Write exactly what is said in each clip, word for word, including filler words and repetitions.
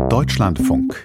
Deutschlandfunk.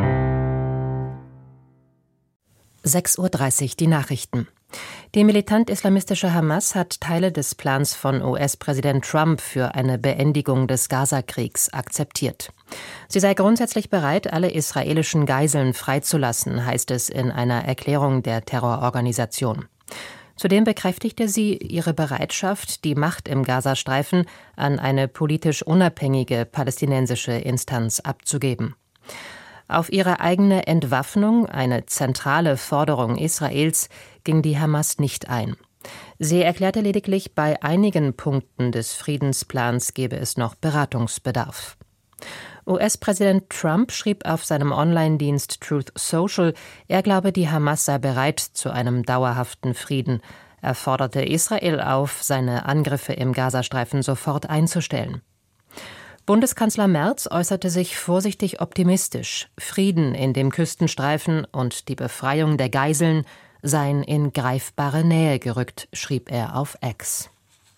sechs Uhr dreißig, die Nachrichten. Die militant-islamistische Hamas hat Teile des Plans von U S-Präsident Trump für eine Beendigung des Gaza-Kriegs akzeptiert. Sie sei grundsätzlich bereit, alle israelischen Geiseln freizulassen, heißt es in einer Erklärung der Terrororganisation. Zudem bekräftigte sie ihre Bereitschaft, die Macht im Gazastreifen an eine politisch unabhängige palästinensische Instanz abzugeben. Auf ihre eigene Entwaffnung, eine zentrale Forderung Israels, ging die Hamas nicht ein. Sie erklärte lediglich, bei einigen Punkten des Friedensplans gebe es noch Beratungsbedarf. U S-Präsident Trump schrieb auf seinem Online-Dienst Truth Social, er glaube, die Hamas sei bereit zu einem dauerhaften Frieden. Er forderte Israel auf, seine Angriffe im Gazastreifen sofort einzustellen. Bundeskanzler Merz äußerte sich vorsichtig optimistisch. Frieden in dem Küstenstreifen und die Befreiung der Geiseln seien in greifbare Nähe gerückt, schrieb er auf X.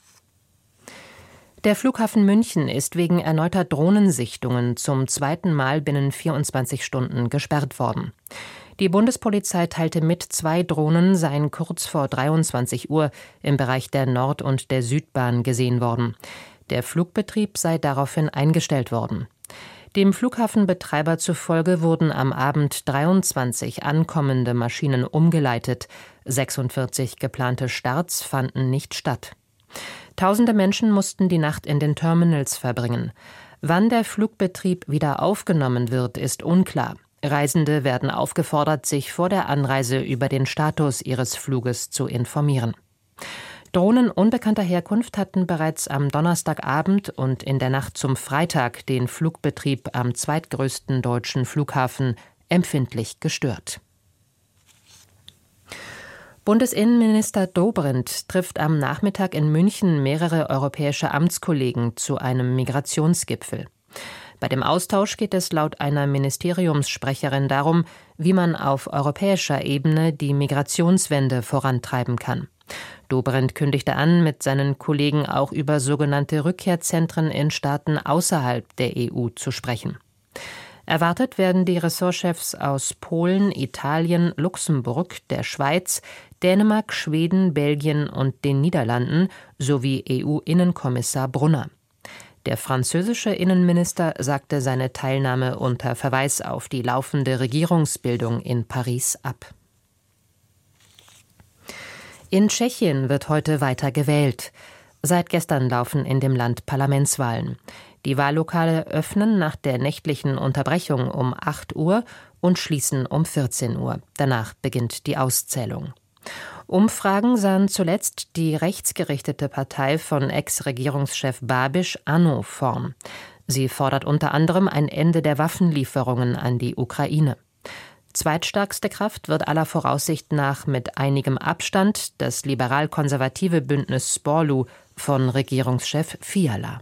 Der Flughafen München ist wegen erneuter Drohnensichtungen zum zweiten Mal binnen vierundzwanzig Stunden gesperrt worden. Die Bundespolizei teilte mit, zwei Drohnen seien kurz vor dreiundzwanzig Uhr im Bereich der Nord- und der Südbahn gesehen worden. Der Flugbetrieb sei daraufhin eingestellt worden. Dem Flughafenbetreiber zufolge wurden am Abend dreiundzwanzig ankommende Maschinen umgeleitet. sechsundvierzig geplante Starts fanden nicht statt. Tausende Menschen mussten die Nacht in den Terminals verbringen. Wann der Flugbetrieb wieder aufgenommen wird, ist unklar. Reisende werden aufgefordert, sich vor der Anreise über den Status ihres Fluges zu informieren. Drohnen unbekannter Herkunft hatten bereits am Donnerstagabend und in der Nacht zum Freitag den Flugbetrieb am zweitgrößten deutschen Flughafen empfindlich gestört. Bundesinnenminister Dobrindt trifft am Nachmittag in München mehrere europäische Amtskollegen zu einem Migrationsgipfel. Bei dem Austausch geht es laut einer Ministeriumssprecherin darum, wie man auf europäischer Ebene die Migrationswende vorantreiben kann. Dobrindt kündigte an, mit seinen Kollegen auch über sogenannte Rückkehrzentren in Staaten außerhalb der E U zu sprechen. Erwartet werden die Ressortchefs aus Polen, Italien, Luxemburg, der Schweiz, Dänemark, Schweden, Belgien und den Niederlanden sowie E U-Innenkommissar Brunner. Der französische Innenminister sagte seine Teilnahme unter Verweis auf die laufende Regierungsbildung in Paris ab. In Tschechien wird heute weiter gewählt. Seit gestern laufen in dem Land Parlamentswahlen. Die Wahllokale öffnen nach der nächtlichen Unterbrechung um acht Uhr und schließen um vierzehn Uhr. Danach beginnt die Auszählung. Umfragen sahen zuletzt die rechtsgerichtete Partei von Ex-Regierungschef Babiš ANO vorn. Sie fordert unter anderem ein Ende der Waffenlieferungen an die Ukraine. Zweitstärkste Kraft wird aller Voraussicht nach mit einigem Abstand das liberal-konservative Bündnis Sporlu von Regierungschef Fiala.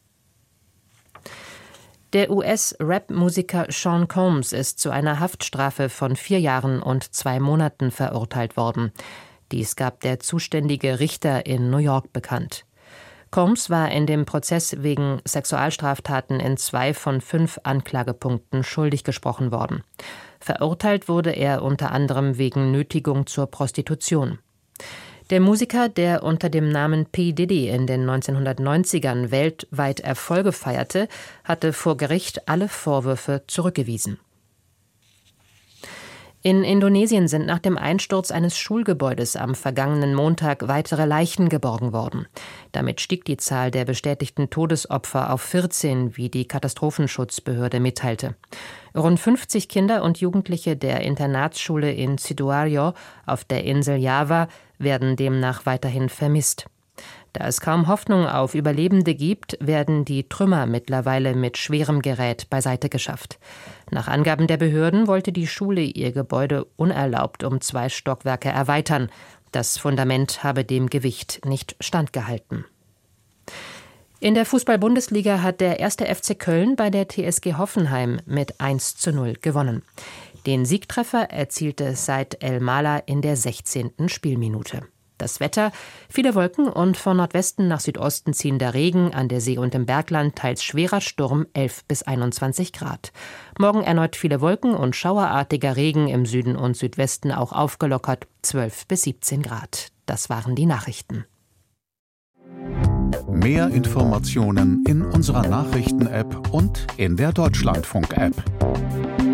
Der U S-Rap-Musiker Sean Combs ist zu einer Haftstrafe von vier Jahren und zwei Monaten verurteilt worden. Dies gab der zuständige Richter in New York bekannt. Combs war in dem Prozess wegen Sexualstraftaten in zwei von fünf Anklagepunkten schuldig gesprochen worden. Verurteilt wurde er unter anderem wegen Nötigung zur Prostitution. Der Musiker, der unter dem Namen P. Diddy in den neunzehnhundertneunzigern weltweit Erfolge feierte, hatte vor Gericht alle Vorwürfe zurückgewiesen. In Indonesien sind nach dem Einsturz eines Schulgebäudes am vergangenen Montag weitere Leichen geborgen worden. Damit stieg die Zahl der bestätigten Todesopfer auf vierzehn, wie die Katastrophenschutzbehörde mitteilte. Rund fünfzig Kinder und Jugendliche der Internatsschule in Sidoarjo auf der Insel Java werden demnach weiterhin vermisst. Da es kaum Hoffnung auf Überlebende gibt, werden die Trümmer mittlerweile mit schwerem Gerät beiseite geschafft. Nach Angaben der Behörden wollte die Schule ihr Gebäude unerlaubt um zwei Stockwerke erweitern. Das Fundament habe dem Gewicht nicht standgehalten. In der Fußball-Bundesliga hat der erste F C Köln bei der T S G Hoffenheim mit eins zu null gewonnen. Den Siegtreffer erzielte Said El Mala in der sechzehnten Spielminute. Das Wetter: viele Wolken und von Nordwesten nach Südosten ziehender Regen, an der See und im Bergland teils schwerer Sturm, elf bis einundzwanzig Grad. Morgen erneut viele Wolken und schauerartiger Regen, im Süden und Südwesten auch aufgelockert, zwölf bis siebzehn Grad. Das waren die Nachrichten. Mehr Informationen in unserer Nachrichten-App und in der Deutschlandfunk-App.